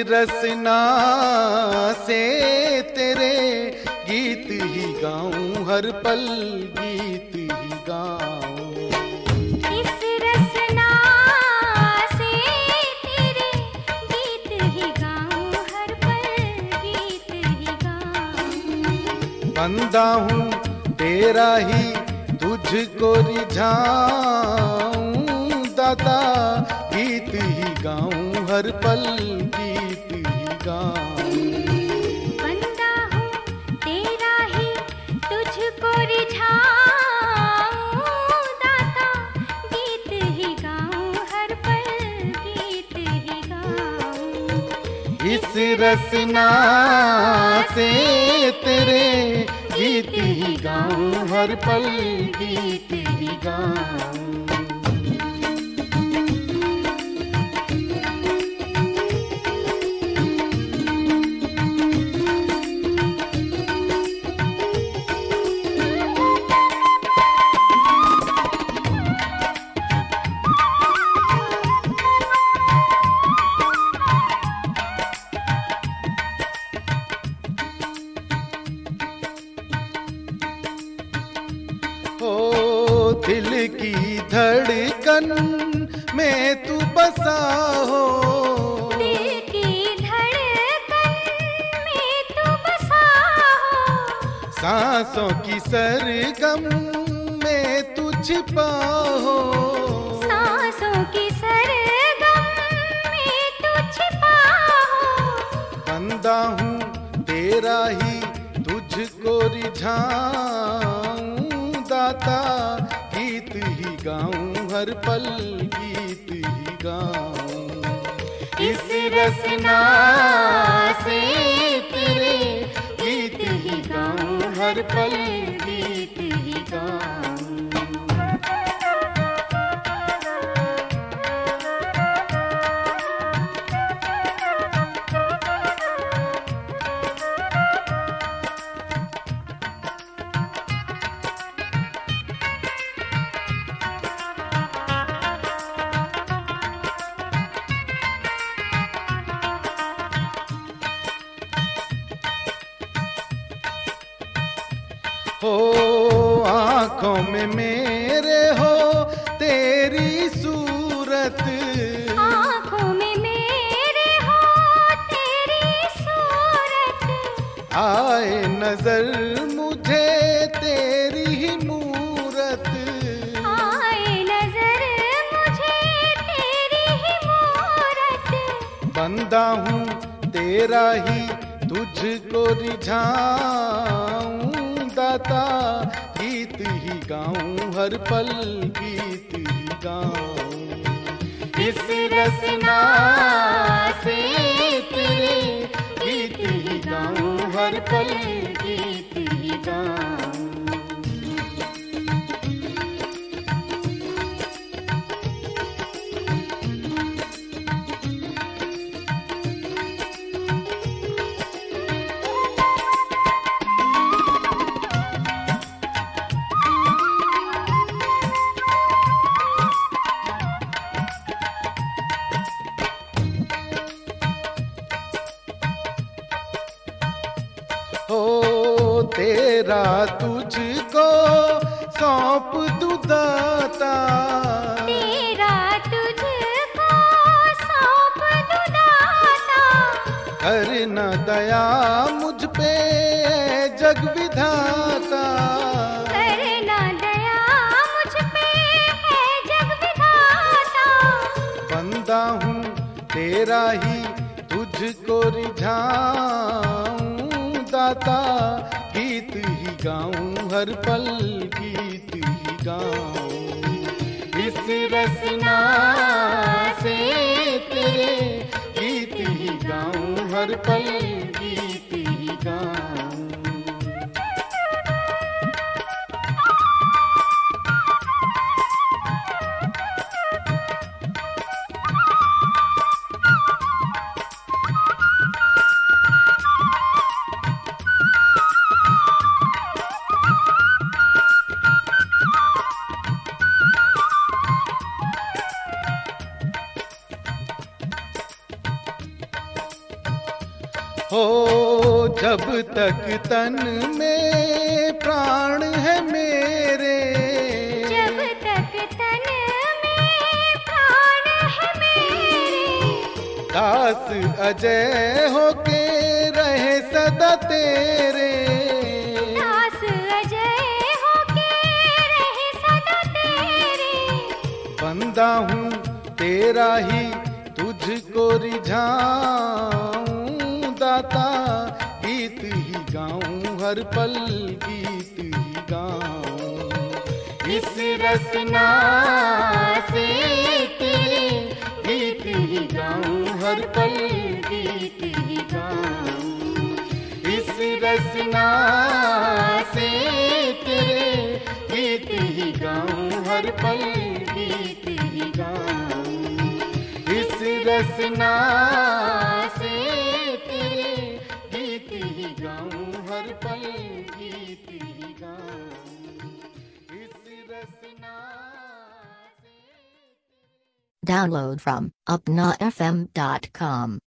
रसना से तेरे गीत ही गाऊं, हर पल गीत ही गाऊं। इस रसना से तेरे गीत ही गाऊं, हर पल गीत ही गाऊं। बंदा हूँ तेरा ही तुझको रिझाऊं, दाता गीत ही गाऊं, हर पल गीत ही गाऊं। बंदा हूँ तेरा ही तुझको रिझाऊं, दाता गीत ही गाऊं, हर पल गीत ही गाऊं। इस रसना से तेरे गीत ही गाऊं, हर पल गीत ही गाऊं। दिल की धड़कन में तू बसा हो, दिल की धड़कन में तू बसा हो। सांसों की सरगम में तू छिपा हो, सांसों की सरगम में तू छिपा हो। बंदा हूँ तेरा ही तुझको रिझाऊं, दाता गीत ही गाऊं, हर पल गीत ही गाऊं। इस रसना से तेरे गीत ही गाऊं, हर पल गीत ही गाऊं। हो आँखों में मेरे हो तेरी सूरत, आँखों में मेरे हो तेरी सूरत। आए नजर मुझे तेरी ही मूरत, आए नजर मुझे तेरी ही मूरत। बंदा हूँ तेरा ही तुझको रिझाऊं, दाता गीत ही गाऊं, हर पल गीत ही गाऊं। इस रसना से तेरे गीत ही गाऊं, हर पल गीत ही गाऊं। हो तेरा तुझको सौंप दूं दाता, तेरा तुझको सौंप दूं दाता। करना दया मुझ पे जग विधाता, करना दया मुझ पे है जग विधाता। बंदा हूँ तेरा ही तुझको रिझाऊं, दाता गीत ही गाऊं, हर पल गीत ही गाऊं। इस रसना से तेरे गीत ही गाऊं, हर पल गीत ही गाऊं। तक तन में प्राण है मेरे, जब तक तन में प्राण है मेरे, दास अजय होके रहे सदा तेरे, दास अजय होके रहे सदा तेरे, बंदा हूँ तेरा ही तुझको रिझाऊं दाता, गीत ही गाऊं हर पल गीत ही गाऊं। इस रसना से तेरे गीत ही गाऊं हर पल गीत ही गाऊं। इस रसना से तेरे गीत ही गाऊं हर पल गीत ही गाऊं। इस रसना से तेरे गीत ही गाऊं हर पल गीत ही गाऊं। इस रसना से Download from upnafm.com.